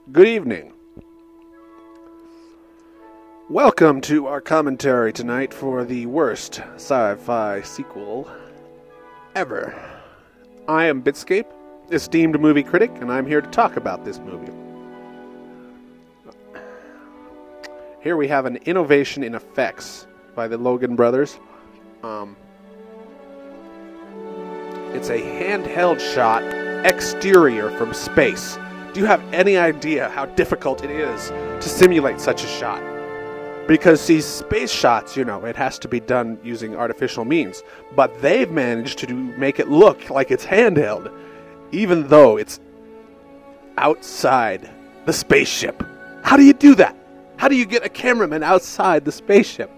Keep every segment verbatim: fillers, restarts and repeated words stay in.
Good evening. Welcome to our commentary tonight for the worst sci-fi sequel ever. I am Bitscape, esteemed movie critic, and I'm here to talk about this movie. Here we have an innovation in effects by the Logan brothers. Um, it's a handheld shot exterior from space. Do you have any idea how difficult it is to simulate such a shot? Because these space shots, you know, it has to be done using artificial means. But they've managed to do, make it look like it's handheld, even though it's outside the spaceship. How do you do that? How do you get a cameraman outside the spaceship?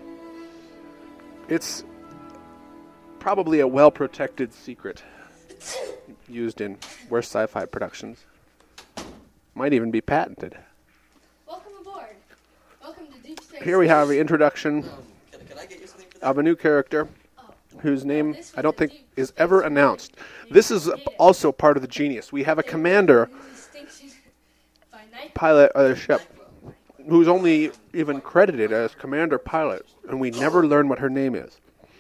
It's probably a well-protected secret used in worst sci-fi productions. Might even be patented. Welcome aboard. Welcome to Deep Space. Here we have the introduction Um, can, can I get you something for that? of a new character Oh. whose name This I don't was a think deep is space ever secret. announced. This is also part of the genius. We have a commander Distinction by night. pilot of the ship who's only even credited as commander pilot, and we never learn what her name is.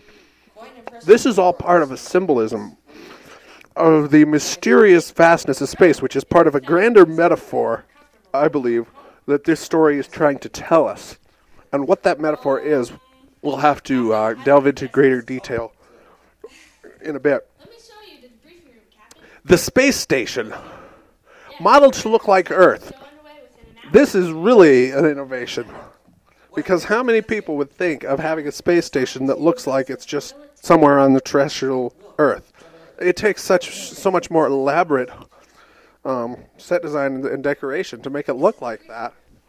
This is all part of a symbolism of the mysterious vastness of space, which is part of a grander metaphor, I believe, that this story is trying to tell us. And what that metaphor is, we'll have to uh, delve into greater detail in a bit. Let me show you the briefing room, Captain. The space station, modeled to look like Earth. Go underway within an hour. This is really an innovation. Because how many people would think of having a space station that looks like it's just somewhere on the terrestrial Earth? It takes such so much more elaborate um, set design and, and decoration to make it look like that.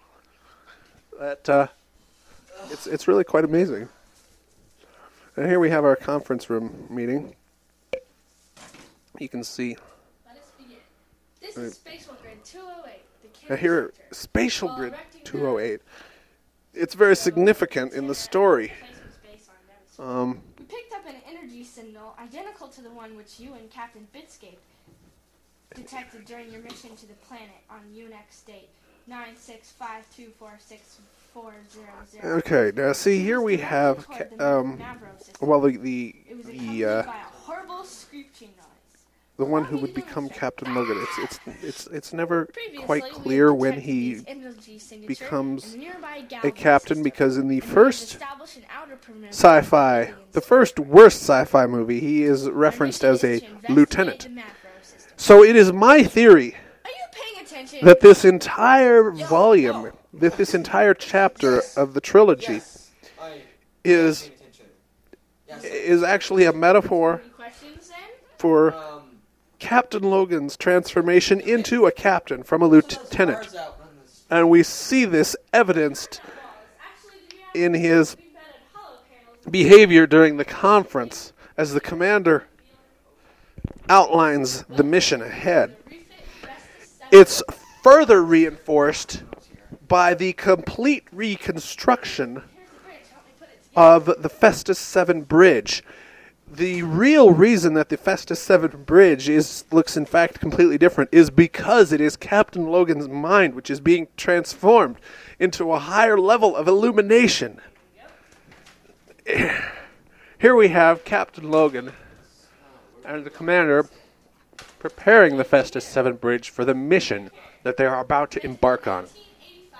That uh, it's it's really quite amazing. And here we have our conference room meeting. You can see Let us begin. This is Spatial Grid two oh eight. The uh, carrier here sector. Spatial While Grid erecting two oh eight. It's very significant in the story. Placing space on Nemesis. Um, We picked up an energy signal identical to the one which you and Captain Bitscape detected during your mission to the planet on Unix date nine six five two four six four zero zero. okay, now see here we have ca- um, well the the It was the accompanied uh, by a horrible screeching noise. the one who would become Captain Logan. It's it's it's it's never Previously, quite we had clear when detected he these energy signature becomes in nearby a Galvin captain, system, because in the and we had first established an outer perimeter sci-fi, of the aliens. first worst sci-fi movie, he is Our referenced mission as is a to investigate lieutenant. the macro system. So it is my theory Are you paying attention? that this entire volume, that this entire chapter of the trilogy Yes, I is paying attention. Yes. is actually a metaphor Any questions then? for Um, Captain Logan's transformation into a captain from a lieutenant. cars out on this. And we see this evidenced Actually, the reaction in his we embedded hollow panels behavior during the conference as the commander outlines the mission ahead. refit rest the It's further reinforced by the complete reconstruction Here's the bridge. Help me put it together. of the Festus seven Bridge. The real reason that the Festus seven Bridge is looks in fact completely different is because it is Captain Logan's mind which is being transformed into a higher level of illumination. Here we have Captain Logan and the commander preparing the Festus seven Bridge for the mission that they are about to embark on. nineteen eighty-five.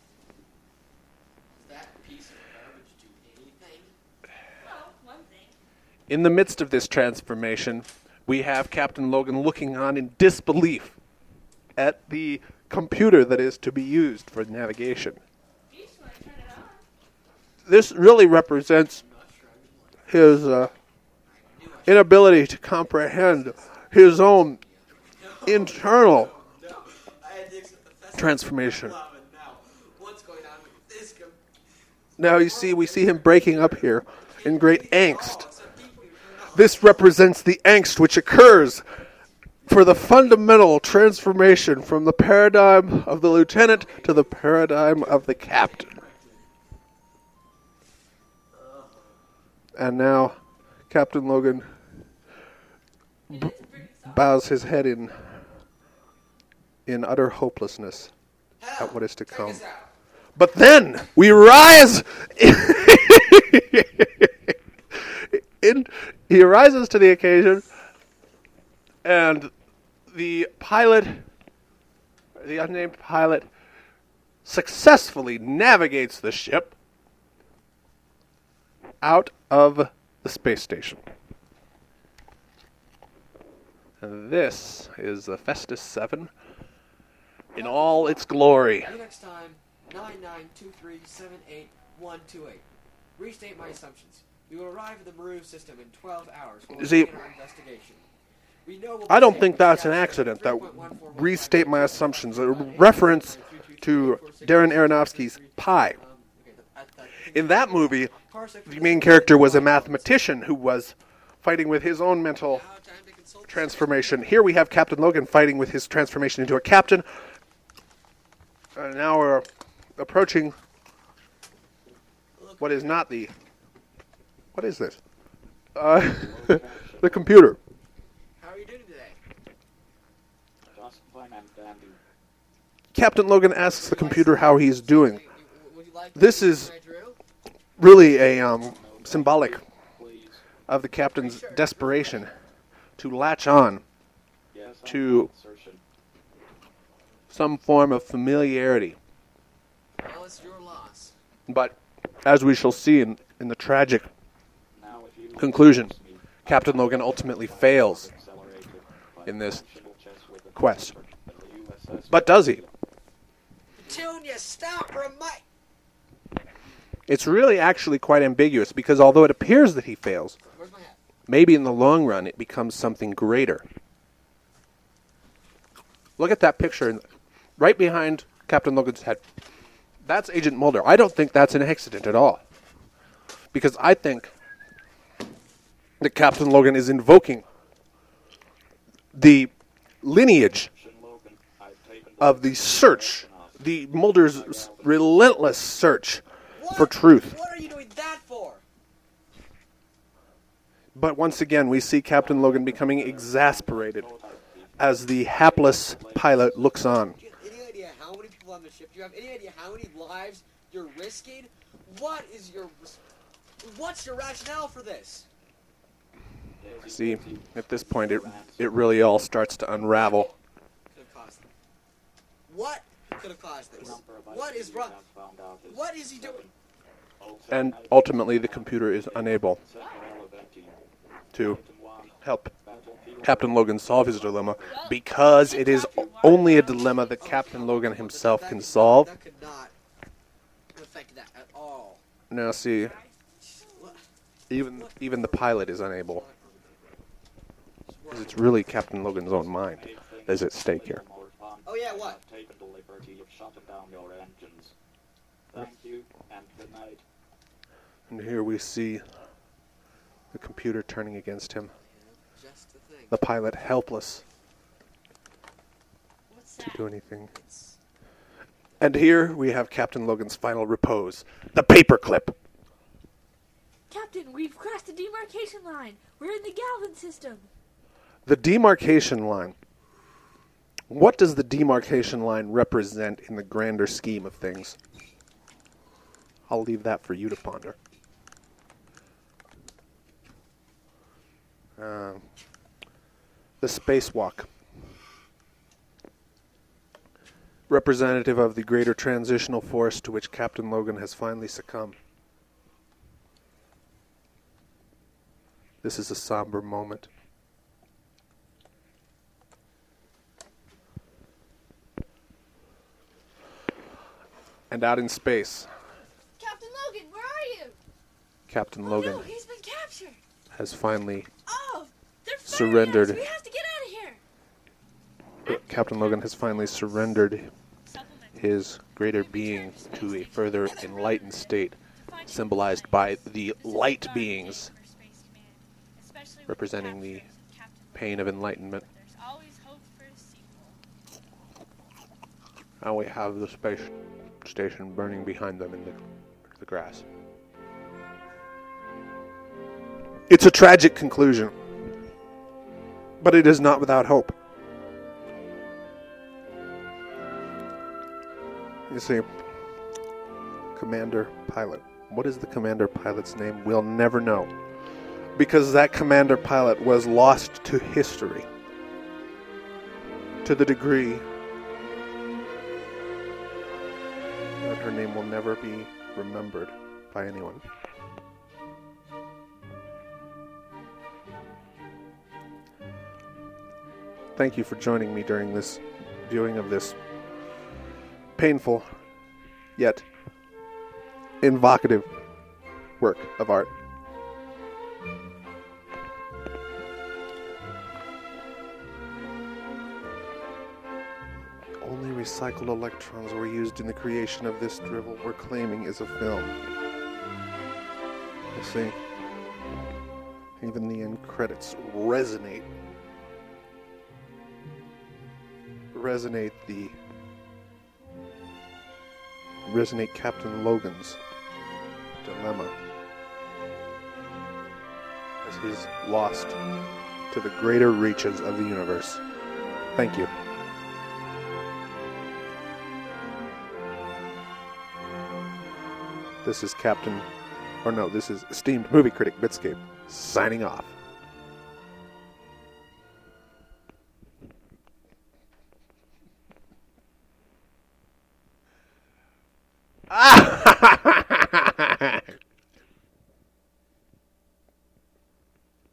That piece of garbage do anything? Well, one thing. In the midst of this transformation, we have Captain Logan looking on in disbelief at the computer that is to be used for navigation. Do you just want to turn it on? This really represents his uh, inability to comprehend his own internal I had to accept the festival transformation. club, and now what's going on with this com- Now you see, we see him breaking up here in great angst. some people you know. This represents the angst which occurs for the fundamental transformation from the paradigm of the lieutenant to the paradigm of the captain. And now Captain Logan b- bows his head in in utter hopelessness Hal, at what is to check come. us out. But then we rise. in, he rises to the occasion, and the pilot, the unnamed pilot, successfully navigates the ship out of the space station. And this is the Festus seven in all its glory. See you next time. nine nine two three seven eight one two eight. Restate my assumptions. We will arrive at the Maru system in twelve hours. We'll See, begin our investigation. We know we'll I be don't safe think with that's an Scouts accident. three That point one four one restate my five assumptions. A reference to Darren Aronofsky's Pi. Um, okay, the- at the- In that movie, Parsec the main character was a mathematician who was fighting with his own mental Now time to consult transformation. Here we have Captain Logan fighting with his transformation into a captain. And now we're approaching what is not the... What is this? Uh, the computer. How are you doing today? Just fine and dandy. Captain Logan asks the computer how he's doing. Would you like This to is I drew? really a um, symbolic Please. of the captain's desperation to latch on Yes, I'm To- insertion. some form of familiarity. Well, it's your loss. But as we shall see in, in the tragic Now if you conclusion, me, Captain Logan ultimately fails accelerated by in this functional chess with the quest. but the U S S But does he? Petunia, stop for a mic. It's really actually quite ambiguous because although it appears that he fails, Where's my hat? maybe in the long run it becomes something greater. Look at that picture in- right behind Captain Logan's head. That's Agent Mulder. I don't think that's an accident at all. Because I think that Captain Logan is invoking the lineage Logan, I've taken of the search, the Mulder's relentless search What? for truth. What are you doing that for? But once again, we see Captain Logan becoming exasperated as the hapless pilot looks on. Do you have any idea how many people on the ship? Do you have any idea how many lives you're risking? What is your... What's your rationale for this? See, at this point, it it really all starts to unravel. Could have caused them. What could have caused this? What is wrong? What is he doing? And ultimately, the computer is unable to help Captain Logan solve his dilemma because it is only a dilemma that Captain Logan himself That can could- solve. That could not affect that at all. Now, see, What? even even the pilot is unable. Because it's really Captain Logan's own mind that's at stake here. Oh yeah, what? I've taken the liberty of shutting down your engines. Thank you and good night. And here we see the computer turning against him. Just the thing. The pilot helpless What's to that? do anything. And here we have Captain Logan's final repose. The paperclip. Captain, we've crossed the demarcation line. We're in the Galvin system. The demarcation line. What does the demarcation line represent in the grander scheme of things? I'll leave that for you to ponder. Uh, the spacewalk. Representative of the greater transitional force to which Captain Logan has finally succumbed. This is a somber moment. And out in space, Captain Logan, where are you? Captain Oh Logan no, he's been captured. has finally, Oh, they're firing Surrendered. At us. We have to get out of here. Captain Logan has finally surrendered Supplement. his greater being to a further enlightened state, symbolized by the light beings representing the pain of enlightenment. There's always hope for a sequel. Now we have the space station burning behind them in the, the grass. It's a tragic conclusion, but it is not without hope. You see, Commander Pilot. What is the Commander Pilot's name? We'll never know. Because that Commander Pilot was lost to history. To the degree that her name will never be remembered by anyone. Thank you for joining me during this viewing of this painful yet evocative work of art. Only recycled electrons were used in the creation of this drivel we're claiming is a film. You see, even the end credits resonate. Resonate the resonate Captain Logan's dilemma as he's lost to the greater reaches of the universe. Thank you. This is Captain, or no, this is esteemed movie critic Bitscape, signing off.